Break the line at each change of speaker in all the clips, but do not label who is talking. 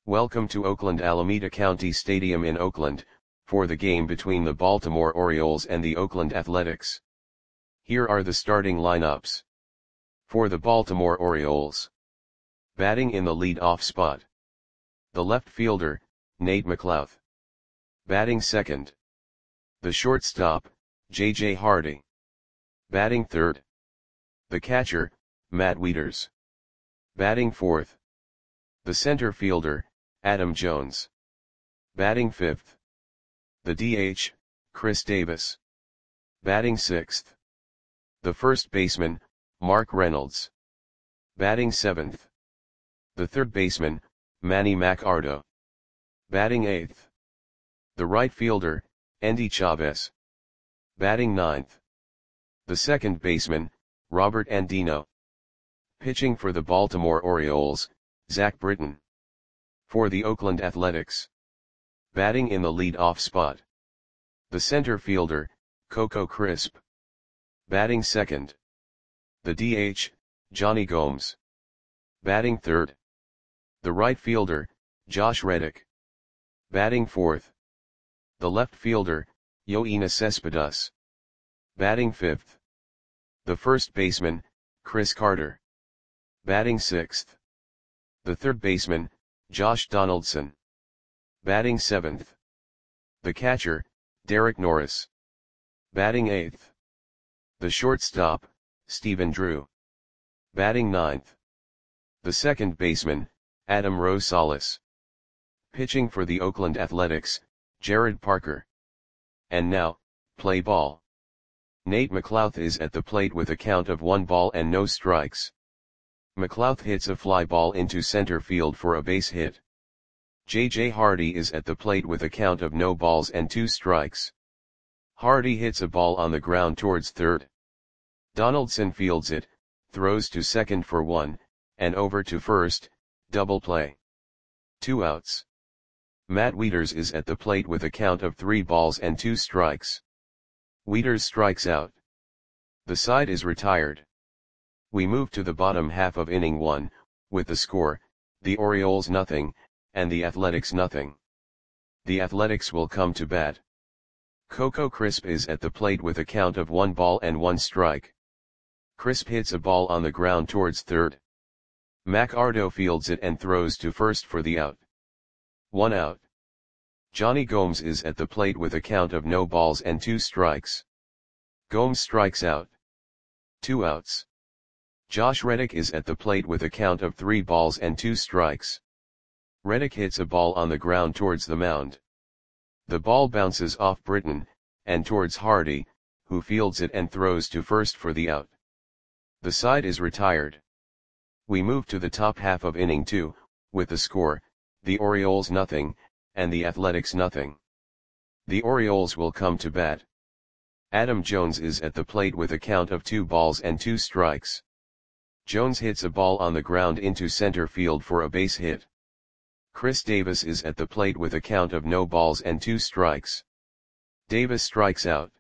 Welcome to Oakland Alameda County Stadium in Oakland, for the game between the Baltimore Orioles and the Oakland Athletics. Here are the starting lineups. For the Baltimore Orioles. Batting in the lead-off spot. The left fielder, Nate McLouth. Batting second. The shortstop, J.J. Hardy. Batting third. The catcher, Matt Wieters. Batting fourth. The center fielder, Adam Jones. Batting fifth. The DH, Chris Davis. Batting sixth. The first baseman, Mark Reynolds. Batting seventh. The third baseman, Manny Machado. Batting eighth. The right fielder, Endy Chavez. Batting ninth. The second baseman, Robert Andino. Pitching for the Baltimore Orioles, Zach Britton. For the Oakland Athletics. Batting in the lead-off spot. The center fielder, Coco Crisp. Batting second. The DH, Jonny Gomes. Batting third. The right fielder, Josh Reddick. Batting fourth. The left fielder, Yoenis Cespedes. Batting fifth. The first baseman, Chris Carter. Batting sixth. The third baseman, Josh Donaldson. Batting seventh. The catcher, Derek Norris. Batting eighth. The shortstop, Stephen Drew. Batting ninth. The second baseman, Adam Rosales. Pitching for the Oakland Athletics, Jared Parker. And now, play ball. Nate McLouth is at the plate with a count of 1 ball and no strikes. McLouth hits a fly ball into center field for a base hit. J.J. Hardy is at the plate with a count of no balls and 2 strikes. Hardy hits a ball on the ground towards third. Donaldson fields it, throws to second for 1, and over to first, double play. 2 outs. Matt Wieters is at the plate with a count of 3 balls and 2 strikes. Wieters strikes out. The side is retired. We move to the bottom half of inning 1, with the score, the Orioles nothing, and the Athletics nothing. The Athletics will come to bat. Coco Crisp is at the plate with a count of 1 ball and 1 strike. Crisp hits a ball on the ground towards third. Machado fields it and throws to first for the out. 1 out. Jonny Gomes is at the plate with a count of no balls and 2 strikes. Gomes strikes out. 2 outs. Josh Reddick is at the plate with a count of 3 balls and 2 strikes. Reddick hits a ball on the ground towards the mound. The ball bounces off Britton, and towards Hardy, who fields it and throws to first for the out. The side is retired. We move to the top half of inning 2, with the score, the Orioles nothing, and the Athletics nothing. The Orioles will come to bat. Adam Jones is at the plate with a count of 2 balls and 2 strikes. Jones hits a ball on the ground into center field for a base hit. Chris Davis is at the plate with a count of no balls and 2 strikes. Davis strikes out.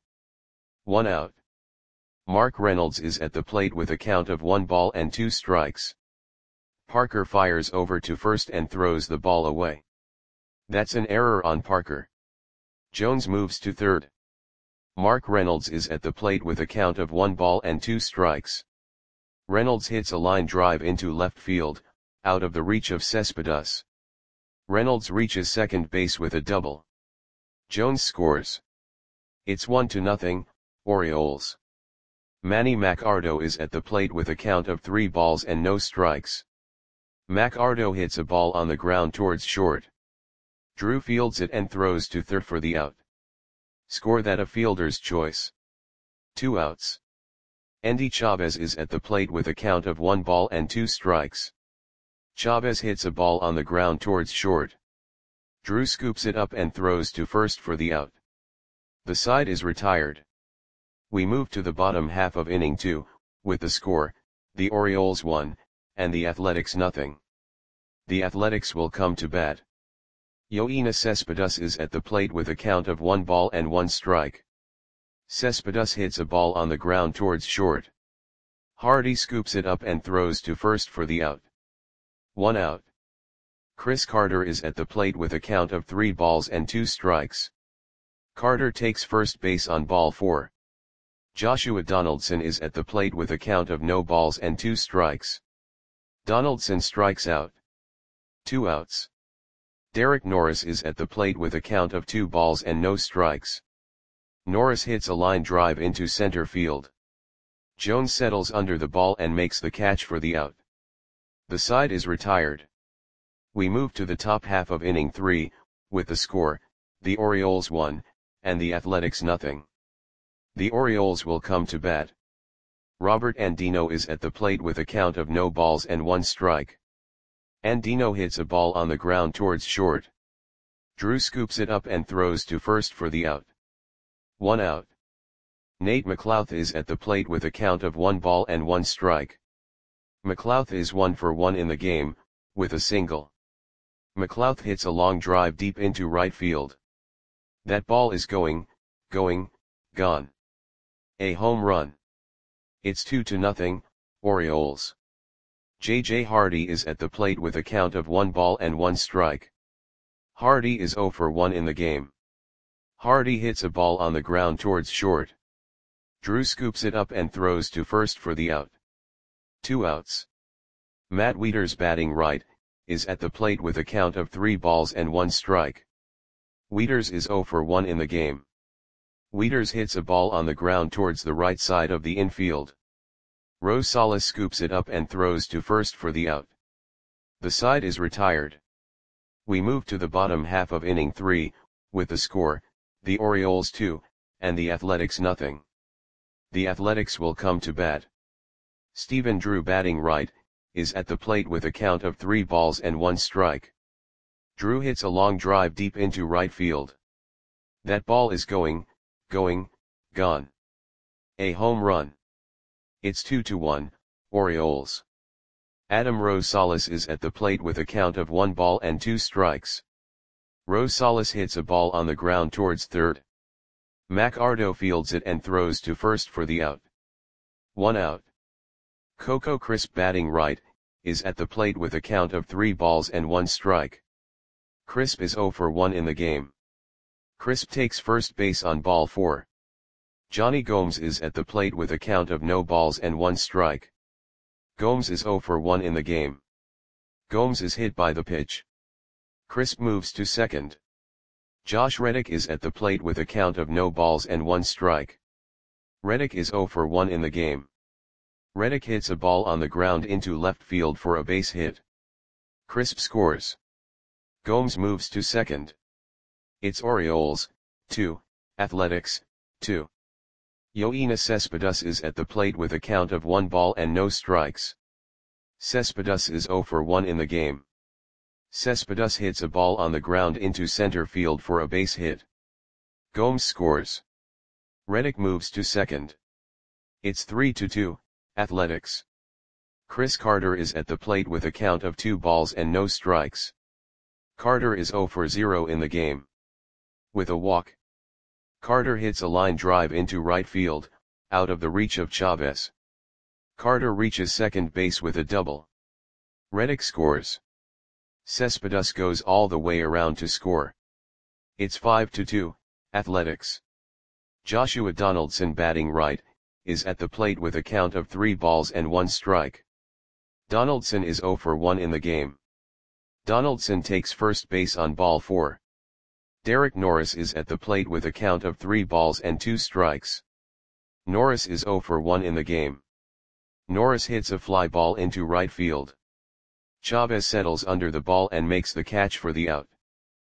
1 out. Mark Reynolds is at the plate with a count of 1 ball and 2 strikes. Parker fires over to first and throws the ball away. That's an error on Parker. Jones moves to third. Mark Reynolds is at the plate with a count of 1 ball and 2 strikes. Reynolds hits a line drive into left field, out of the reach of Cespedes. Reynolds reaches second base with a double. Jones scores. It's 1-0, Orioles. Manny Machado is at the plate with a count of 3 balls and no strikes. Machado hits a ball on the ground towards short. Drew fields it and throws to third for the out. Score that a fielder's choice. 2 outs. Endy Chavez is at the plate with a count of 1 ball and 2 strikes. Chavez hits a ball on the ground towards short. Drew scoops it up and throws to first for the out. The side is retired. We move to the bottom half of inning 2, with the score, the Orioles 1, and the Athletics nothing. The Athletics will come to bat. Yoenis Cespedes is at the plate with a count of 1 ball and 1 strike. Cespedes hits a ball on the ground towards short. Hardy scoops it up and throws to first for the out. 1 out. Chris Carter is at the plate with a count of 3 balls and 2 strikes. Carter takes first base on ball 4. Joshua Donaldson is at the plate with a count of no balls and 2 strikes. Donaldson strikes out. 2 outs. Derek Norris is at the plate with a count of 2 balls and no strikes. Norris hits a line drive into center field. Jones settles under the ball and makes the catch for the out. The side is retired. We move to the top half of inning 3, with the score, the Orioles 1, and the Athletics nothing. The Orioles will come to bat. Robert Andino is at the plate with a count of no balls and 1 strike. Andino hits a ball on the ground towards short. Drew scoops it up and throws to first for the out. 1 out. Nate McLouth is at the plate with a count of 1 ball and 1 strike. McLouth is 1 for 1 in the game, with a single. McLouth hits a long drive deep into right field. That ball is going, gone. A home run. It's 2-0, Orioles. J.J. Hardy is at the plate with a count of 1 ball and 1 strike. Hardy is 0 for 1 in the game. Hardy hits a ball on the ground towards short. Drew scoops it up and throws to first for the out. 2 outs. Matt Wieters, batting right, is at the plate with a count of 3 balls and 1 strike. Wieters is 0 for 1 in the game. Wieters hits a ball on the ground towards the right side of the infield. Rosales scoops it up and throws to first for the out. The side is retired. We move to the bottom half of inning 3, with the score, the Orioles 2, and the Athletics nothing. The Athletics will come to bat. Stephen Drew, batting right, is at the plate with a count of 3 balls and 1 strike. Drew hits a long drive deep into right field. That ball is going, gone. A home run. It's 2-1, Orioles. Adam Rosales is at the plate with a count of 1 ball and 2 strikes. Rosales hits a ball on the ground towards third. Mac Ardo fields it and throws to first for the out. 1 out. Coco Crisp, batting right, is at the plate with a count of 3 balls and 1 strike. Crisp is 0 for 1 in the game. Crisp takes first base on ball 4. Johnny Gomes is at the plate with a count of no balls and 1 strike. Gomes is 0 for 1 in the game. Gomes is hit by the pitch. Crisp moves to second. Josh Reddick is at the plate with a count of no balls and 1 strike. Reddick is 0 for 1 in the game. Reddick hits a ball on the ground into left field for a base hit. Crisp scores. Gomes moves to second. It's Orioles 2, Athletics 2. Yoenis Cespedes is at the plate with a count of 1 ball and no strikes. Cespedes is 0 for 1 in the game. Cespedes hits a ball on the ground into center field for a base hit. Gomes scores. Reddick moves to second. It's 3-2, Athletics. Chris Carter is at the plate with a count of 2 balls and no strikes. Carter is 0 for 0 in the game. With a walk. Carter hits a line drive into right field, out of the reach of Chavez. Carter reaches second base with a double. Reddick scores. Cespedes goes all the way around to score. It's 5-2, Athletics. Joshua Donaldson, batting right, is at the plate with a count of 3 balls and 1 strike. Donaldson is 0 for 1 in the game. Donaldson takes first base on ball 4. Derek Norris is at the plate with a count of 3 balls and 2 strikes. Norris is 0 for 1 in the game. Norris hits a fly ball into right field. Chavez settles under the ball and makes the catch for the out.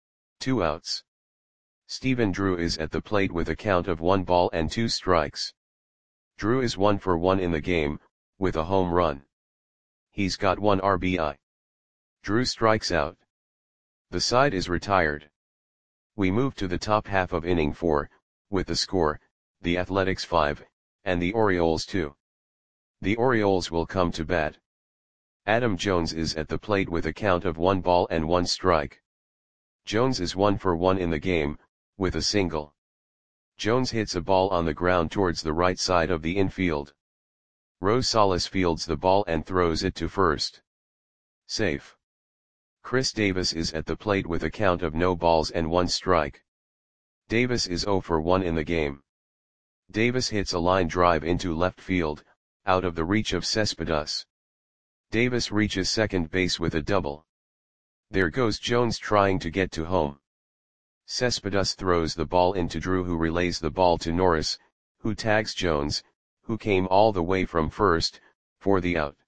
2 outs. Stephen Drew is at the plate with a count of 1 ball and 2 strikes. Drew is 1 for 1 in the game, with a home run. He's got 1 RBI. Drew strikes out. The side is retired. We move to the top half of inning 4, with the score, the Athletics 5, and the Orioles 2. The Orioles will come to bat. Adam Jones is at the plate with a count of 1 ball and 1 strike. Jones is 1 for 1 in the game, with a single. Jones hits a ball on the ground towards the right side of the infield. Rosales fields the ball and throws it to first. Safe. Chris Davis is at the plate with a count of no balls and 1 strike. Davis is 0 for 1 in the game. Davis hits a line drive into left field, out of the reach of Cespedes. Davis reaches second base with a double. There goes Jones trying to get to home. Cespedes throws the ball into Drew, who relays the ball to Norris, who tags Jones, who came all the way from first, for the out.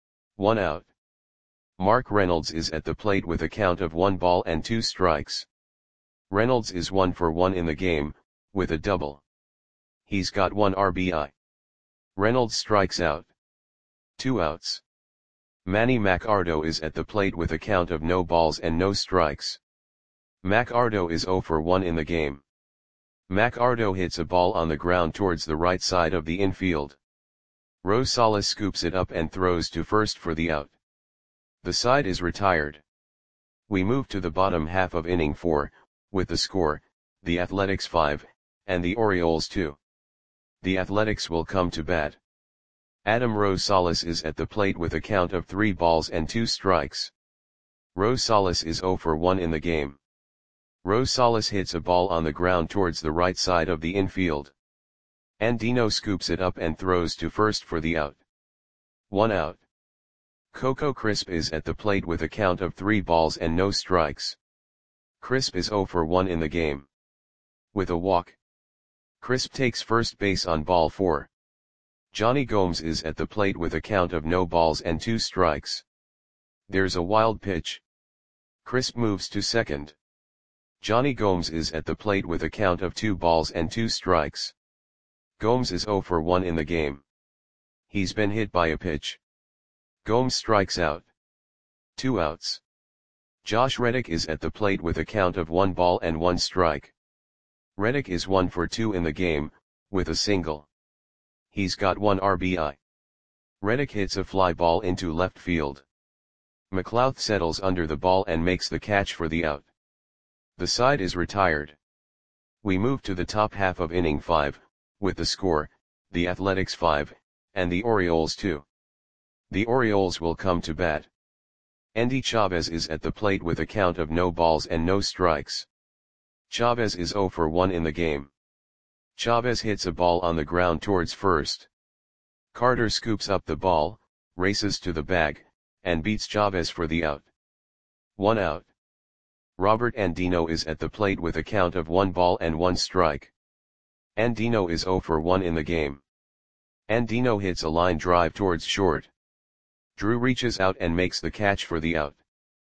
1 out. Mark Reynolds is at the plate with a count of 1 ball and 2 strikes. Reynolds is 1 for 1 in the game, with a double. He's got 1 RBI. Reynolds strikes out. 2 outs. Manny Machado is at the plate with a count of no balls and no strikes. Machado is 0 for 1 in the game. Machado hits a ball on the ground towards the right side of the infield. Rosales scoops it up and throws to first for the out. The side is retired. We move to the bottom half of inning 4, with the score, the Athletics 5, and the Orioles 2. The Athletics will come to bat. Adam Rosales is at the plate with a count of 3 balls and 2 strikes. Rosales is 0 for 1 in the game. Rosales hits a ball on the ground towards the right side of the infield. Andino scoops it up and throws to first for the out. 1 out. Coco Crisp is at the plate with a count of 3 balls and no strikes. Crisp is 0 for 1 in the game. With a walk. Crisp takes first base on ball 4. Johnny Gomes is at the plate with a count of no balls and 2 strikes. There's a wild pitch. Crisp moves to second. Johnny Gomes is at the plate with a count of 2 balls and 2 strikes. Gomes is 0 for 1 in the game. He's been hit by a pitch. Gomes strikes out. 2 outs. Josh Reddick is at the plate with a count of 1 ball and 1 strike. Reddick is 1 for 2 in the game, with a single. He's got 1 RBI. Reddick hits a fly ball into left field. McLouth settles under the ball and makes the catch for the out. The side is retired. We move to the top half of inning 5, with the score, the Athletics 5, and the Orioles 2. The Orioles will come to bat. Endy Chavez is at the plate with a count of no balls and no strikes. Chavez is 0 for 1 in the game. Chavez hits a ball on the ground towards first. Carter scoops up the ball, races to the bag, and beats Chavez for the out. 1 out. Robert Andino is at the plate with a count of 1 ball and 1 strike. Andino is 0 for 1 in the game. Andino hits a line drive towards short. Drew reaches out and makes the catch for the out.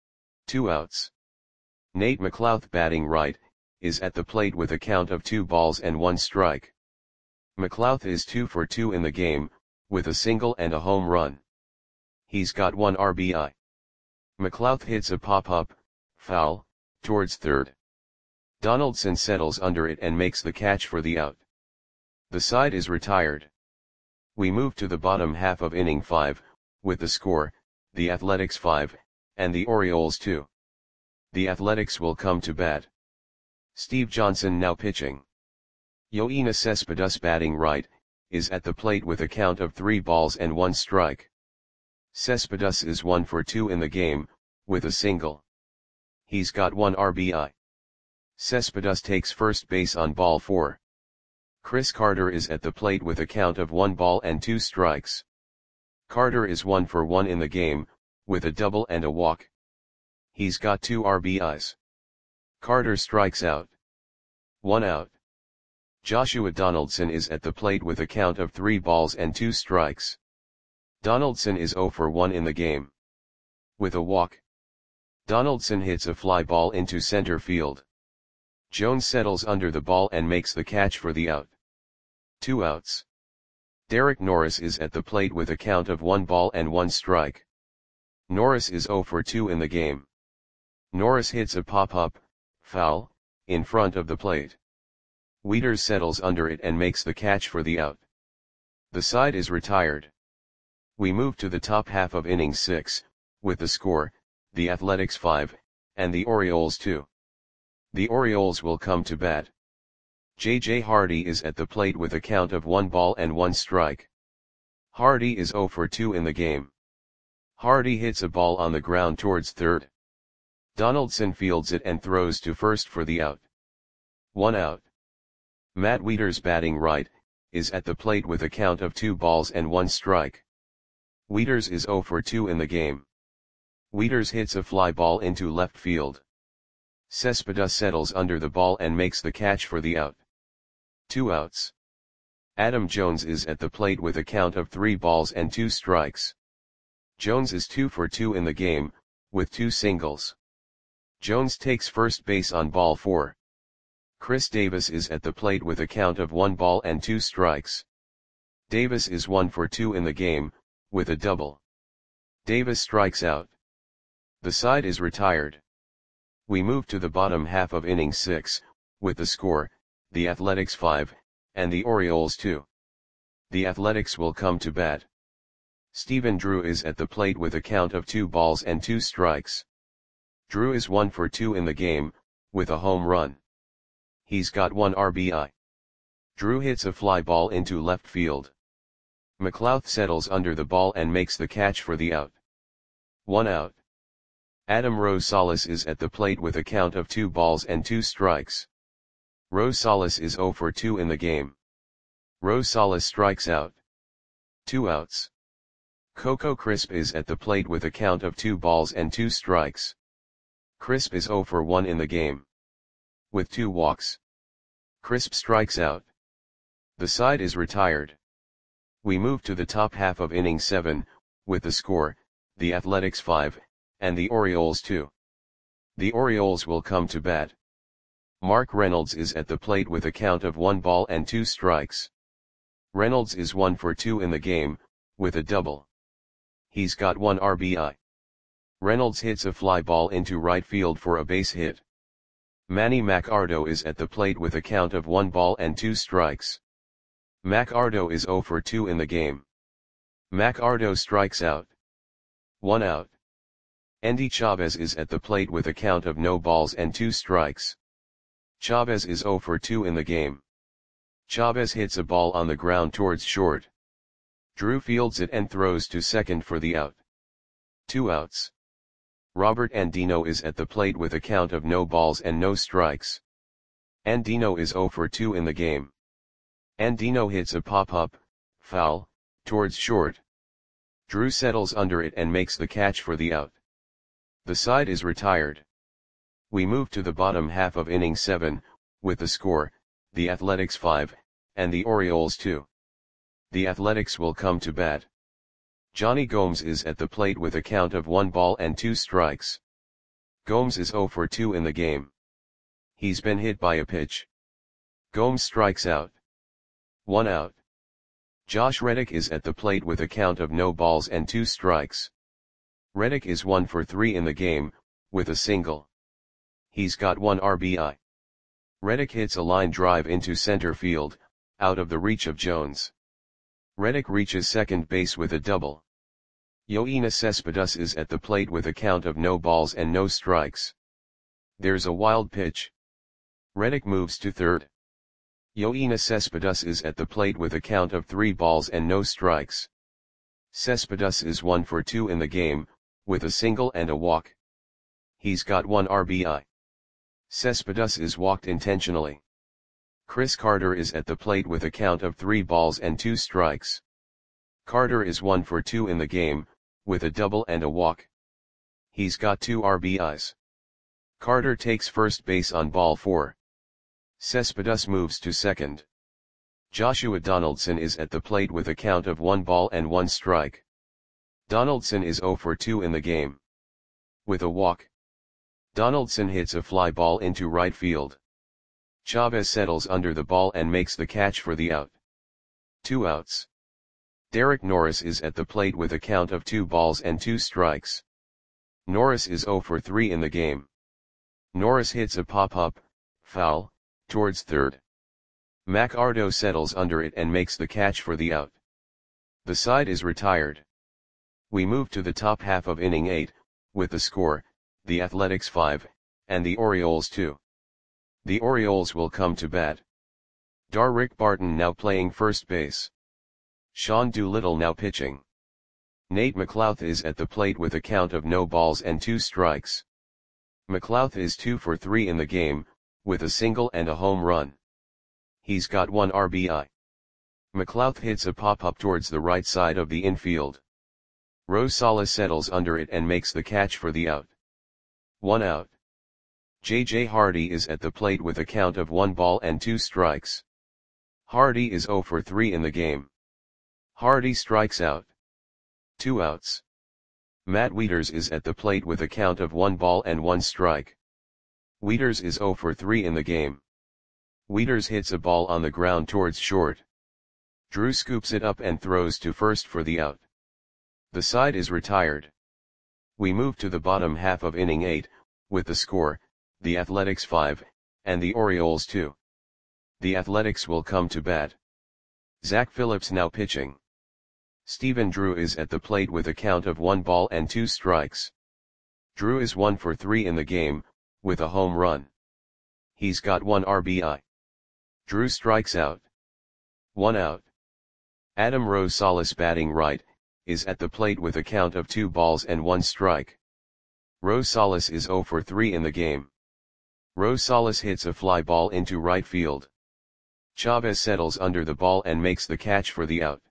2 outs. Nate McLouth, batting right, is at the plate with a count of 2 balls and 1 strike. McLouth is 2 for 2 in the game, with a single and a home run. He's got 1 RBI. McLouth hits a pop-up, foul, towards third. Donaldson settles under it and makes the catch for the out. The side is retired. We move to the bottom half of inning 5, with the score, the Athletics 5, and the Orioles 2. The Athletics will come to bat. Steve Johnson now pitching. Yoenis Cespedes, batting right, is at the plate with a count of 3 balls and 1 strike. Cespedes is 1 for 2 in the game, with a single. He's got 1 RBI. Cespedes takes first base on ball 4. Chris Carter is at the plate with a count of 1 ball and 2 strikes. Carter is 1 for 1 in the game, with a double and a walk. He's got 2 RBIs. Carter strikes out. 1 out. Joshua Donaldson is at the plate with a count of 3 balls and 2 strikes. Donaldson is 0 for 1 in the game. With a walk. Donaldson hits a fly ball into center field. Jones settles under the ball and makes the catch for the out. 2 outs. Derek Norris is at the plate with a count of 1 ball and 1 strike. Norris is 0 for 2 in the game. Norris hits a pop-up, foul, in front of the plate. Wieters settles under it and makes the catch for the out. The side is retired. We move to the top half of inning 6, with the score, the Athletics 5, and the Orioles 2. The Orioles will come to bat. J.J. Hardy is at the plate with a count of 1 ball and 1 strike. Hardy is 0 for 2 in the game. Hardy hits a ball on the ground towards third. Donaldson fields it and throws to first for the out. 1 out. Matt Wieters, batting right, is at the plate with a count of 2 balls and 1 strike. Wieters is 0 for 2 in the game. Wieters hits a fly ball into left field. Cespedes settles under the ball and makes the catch for the out. 2 outs. Adam Jones is at the plate with a count of 3 balls and 2 strikes. Jones is 2 for 2 in the game, with 2 singles. Jones takes first base on ball 4. Chris Davis is at the plate with a count of 1 ball and 2 strikes. Davis is 1 for 2 in the game, with a double. Davis strikes out. The side is retired. We move to the bottom half of inning 6, with the score, the Athletics 5, and the Orioles 2. The Athletics will come to bat. Stephen Drew is at the plate with a count of 2 balls and 2 strikes. Drew is 1 for 2 in the game, with a home run. He's got 1 RBI. Drew hits a fly ball into left field. McLouth settles under the ball and makes the catch for the out. 1 out. Adam Rosales is at the plate with a count of 2 balls and 2 strikes. Rosales is 0 for 2 in the game. Rosales strikes out. 2 outs. Coco Crisp is at the plate with a count of 2 balls and 2 strikes. Crisp is 0 for 1 in the game. With 2 walks. Crisp strikes out. The side is retired. We move to the top half of inning 7, with the score, the Athletics 5, and the Orioles 2. The Orioles will come to bat. Mark Reynolds is at the plate with a count of 1 ball and 2 strikes. Reynolds is 1 for 2 in the game, with a double. He's got 1 RBI. Reynolds hits a fly ball into right field for a base hit. Manny Macardo is at the plate with a count of 1 ball and 2 strikes. Macardo is 0 for 2 in the game. Macardo strikes out. 1 out. Endy Chavez is at the plate with a count of no balls and 2 strikes. Chavez is 0 for 2 in the game. Chavez hits a ball on the ground towards short. Drew fields it and throws to second for the out. 2 outs. Robert Andino is at the plate with a count of no balls and no strikes. Andino is 0 for 2 in the game. Andino hits a pop-up, foul, towards short. Drew settles under it and makes the catch for the out. The side is retired. We move to the bottom half of inning 7, with the score, the Athletics 5, and the Orioles 2. The Athletics will come to bat. Johnny Gomes is at the plate with a count of 1 ball and 2 strikes. Gomes is 0 for 2 in the game. He's been hit by a pitch. Gomes strikes out. 1 out. Josh Reddick is at the plate with a count of no balls and 2 strikes. Reddick is 1 for 3 in the game, with a single. He's got 1 RBI. Reddick hits a line drive into center field, out of the reach of Jones. Reddick reaches second base with a double. Yoenis Cespedes is at the plate with a count of no balls and no strikes. There's a wild pitch. Reddick moves to third. Yoenis Cespedes is at the plate with a count of 3 balls and no strikes. Cespedes is 1 for 2 in the game, with a single and a walk. He's got 1 RBI. Cespedes is walked intentionally. Chris Carter is at the plate with a count of 3 balls and 2 strikes. Carter is 1 for 2 in the game, with a double and a walk. He's got 2 RBIs. Carter takes first base on ball 4. Cespedes moves to second. Joshua Donaldson is at the plate with a count of 1 ball and 1 strike. Donaldson is 0 for 2 in the game. With a walk. Donaldson hits a fly ball into right field. Chavez settles under the ball and makes the catch for the out. 2 outs. Derek Norris is at the plate with a count of 2 balls and 2 strikes. Norris is 0 for 3 in the game. Norris hits a pop-up, foul, towards third. Macardo settles under it and makes the catch for the out. The side is retired. We move to the top half of inning 8, with the score, the Athletics 5, and the Orioles 2. The Orioles will come to bat. Darrick Barton now playing first base. Sean Doolittle now pitching. Nate McLouth is at the plate with a count of no balls and 2 strikes. McLouth is 2 for 3 in the game, with a single and a home run. He's got 1 RBI. McLouth hits a pop-up towards the right side of the infield. Rosales settles under it and makes the catch for the out. 1 out. J.J. Hardy is at the plate with a count of 1 ball and 2 strikes. Hardy is 0 for 3 in the game. Hardy strikes out. 2 outs. Matt Wieters is at the plate with a count of 1 ball and 1 strike. Wieters is 0 for 3 in the game. Wieters hits a ball on the ground towards short. Drew scoops it up and throws to first for the out. The side is retired. We move to the bottom half of inning 8, with the score, the Athletics 5, and the Orioles 2. The Athletics will come to bat. Zach Phillips now pitching. Stephen Drew is at the plate with a count of 1 ball and 2 strikes. Drew is 1 for 3 in the game, with a home run. He's got 1 RBI. Drew strikes out. 1 out. Adam Rosales batting right, is at the plate with a count of 2 balls and 1 strike. Rosales is 0 for 3 in the game. Rosales hits a fly ball into right field. Chavez settles under the ball and makes the catch for the out.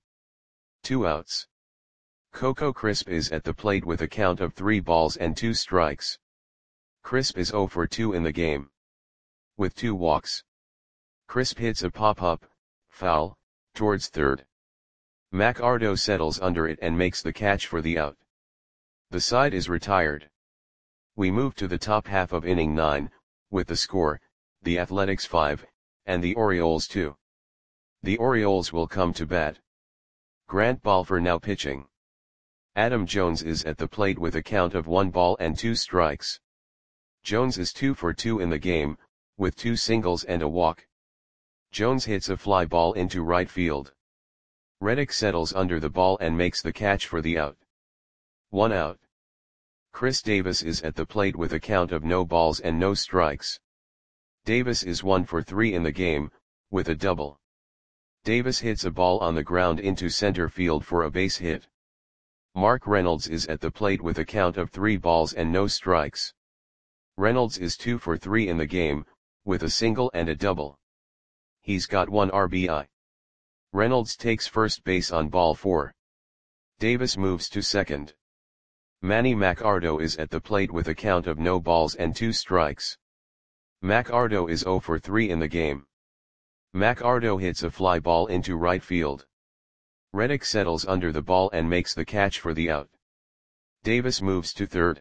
2 outs. Coco Crisp is at the plate with a count of 3 balls and 2 strikes. Crisp is 0 for 2 in the game. With 2 walks. Crisp hits a pop-up, foul, towards third. Mac Ardo settles under it and makes the catch for the out. The side is retired. We move to the top half of inning 9, with the score, the Athletics 5, and the Orioles 2. The Orioles will come to bat. Grant Balfour now pitching. Adam Jones is at the plate with a count of 1 ball and 2 strikes. Jones is 2 for 2 in the game, with 2 singles and a walk. Jones hits a fly ball into right field. Reddick settles under the ball and makes the catch for the out. 1 out. Chris Davis is at the plate with a count of no balls and no strikes. Davis is 1 for 3 in the game, with a double. Davis hits a ball on the ground into center field for a base hit. Mark Reynolds is at the plate with a count of 3 balls and no strikes. Reynolds is 2 for 3 in the game, with a single and a double. He's got 1 RBI. Reynolds takes first base on ball 4. Davis moves to second. Manny Macardo is at the plate with a count of no balls and 2 strikes. Macardo is 0 for 3 in the game. Macardo hits a fly ball into right field. Reddick settles under the ball and makes the catch for the out. Davis moves to third.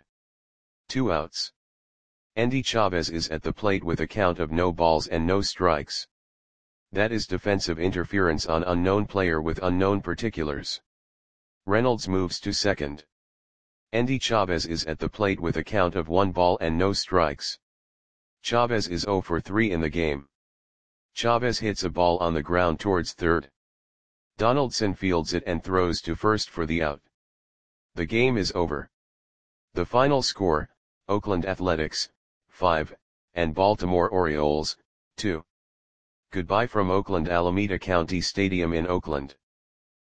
2 outs. Andy Chavez is at the plate with a count of no balls and no strikes. That is defensive interference on unknown player with unknown particulars. Reynolds moves to second. Andy Chavez is at the plate with a count of 1 ball and no strikes. Chavez is 0 for 3 in the game. Chavez hits a ball on the ground towards third. Donaldson fields it and throws to first for the out. The game is over. The final score, Oakland Athletics, 5, and Baltimore Orioles, 2. Goodbye from Oakland Alameda County Stadium in Oakland.